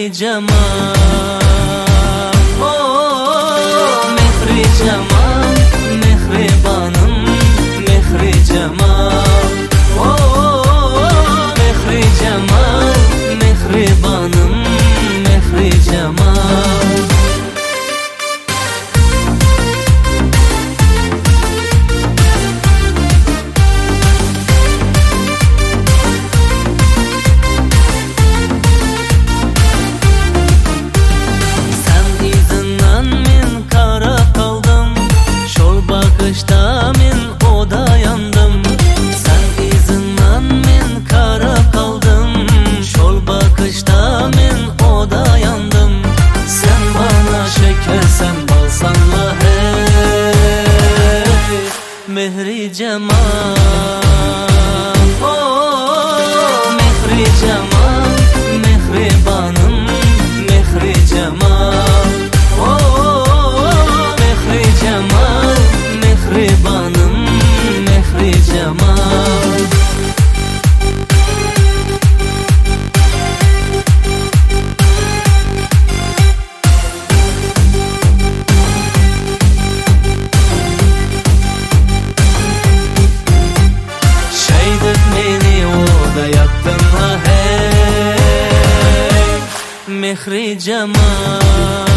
mehri cemal. Oh, mehri cemal, mehribanım, mehri cemal. Oh, mehri cemal, mehribanım, mehri cemal. Bakışta men oda yandım, sen izinden men kara kaldım. Şol bakışta men oda yandım, sen bana şekersen balsanla hey. Mehri cemal, oh, mehri cemal, mehribanım, mehri cemal. Mehribanım, mehri cemal. Şeydip beni oda yaktın ha hey. Mehri cemal.